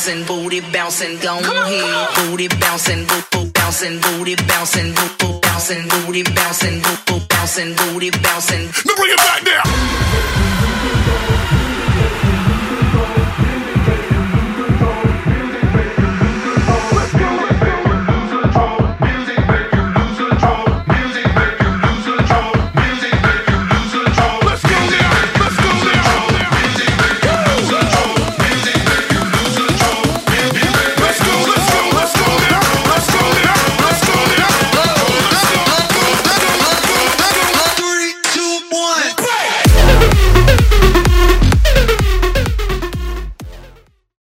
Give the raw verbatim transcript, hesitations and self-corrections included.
bouncing, booty bouncing, go ahead. Booty bouncing, boo boo bouncing, booty bouncing, boo boo bouncing, booty bouncing, boo boo bouncing, booty bouncing. Now bring it back now.